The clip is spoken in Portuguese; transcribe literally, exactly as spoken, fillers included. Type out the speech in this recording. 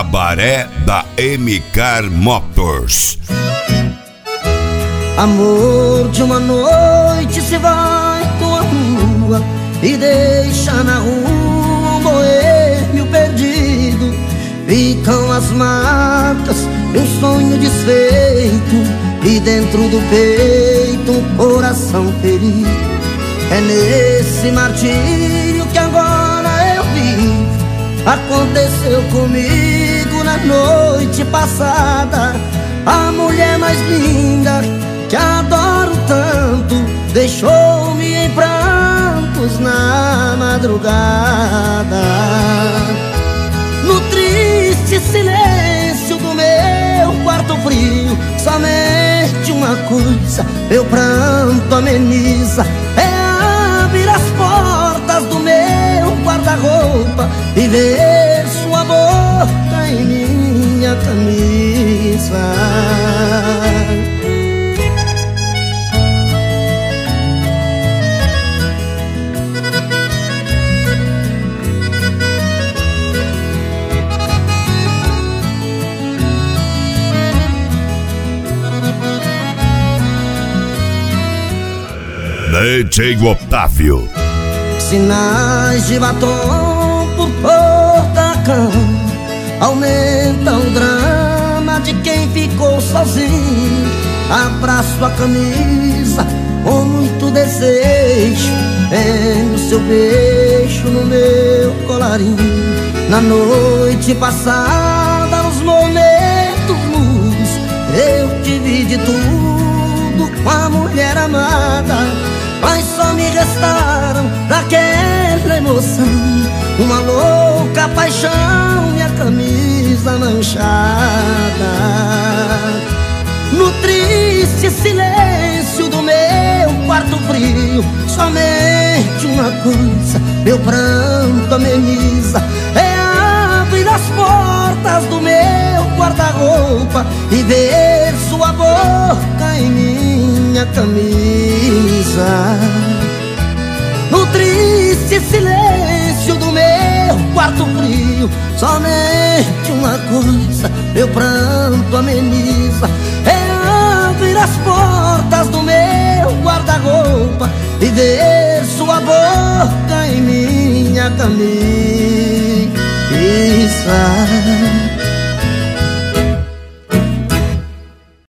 Cabaré da M-Car Motors. Amor de uma noite se vai com a rua e deixa na rua um boêmio perdido. Ficam as marcas de um sonho desfeito e dentro do peito um coração ferido. É nesse martírio que agora eu vivo. Aconteceu comigo na noite passada. A mulher mais linda que adoro tanto deixou-me em prantos na madrugada. No triste silêncio do meu quarto frio, somente uma coisa meu pranto ameniza: é abrir as portas do meu guarda-roupa e ver sua boca em minha camisa. D J Otávio. Sinais de batom por toda a cama aumentam o drama de quem ficou sozinho. Abraço a camisa com muito desejo, vendo seu beijo no meu colarinho. Na noite passada, nos momentos luz, eu tive de tudo com a mulher amada, mas só me restaram daquela emoção uma louca paixão e a camisa manchada. No triste silêncio do meu quarto frio, somente uma coisa meu pranto ameniza: é abrir as portas do meu guarda-roupa e ver sua boca em minha camisa. No triste silêncio do meu quarto frio, somente uma coisa meu pranto ameniza: é abrir as portas do meu guarda-roupa e ver sua boca em minha camisa.